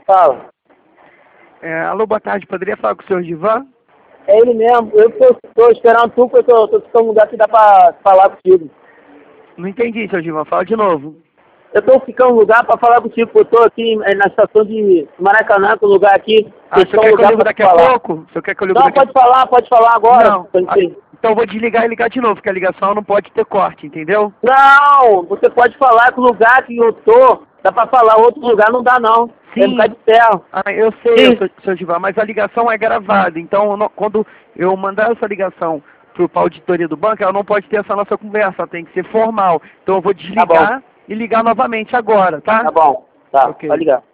Fala. Alô, boa tarde. Poderia falar com o senhor Givan? É ele mesmo. Eu tô esperando tu, porque eu tô ficando um lugar que dá pra falar contigo. Não entendi, seu Givan. Fala de novo. Eu tô ficando um lugar pra falar contigo, eu tô aqui na estação de Maracanã, com o lugar aqui. Você quer que eu ligo daqui a pouco? Você quer que eu ligo Não, daqui a pouco? pode falar agora. Não. Então eu vou desligar e ligar de novo, porque a ligação não pode ter corte, entendeu? Não, você pode falar que o lugar que eu tô, dá pra falar, outro lugar não dá não. Sim. Tem lugar de ferro. Eu sei, seu Givan, mas a ligação é gravada, então quando eu mandar essa ligação pra auditoria do banco, ela não pode ter essa nossa conversa, ela tem que ser formal. Então eu vou desligar e ligar novamente agora, tá? Tá bom, tá, Ok. pode ligar.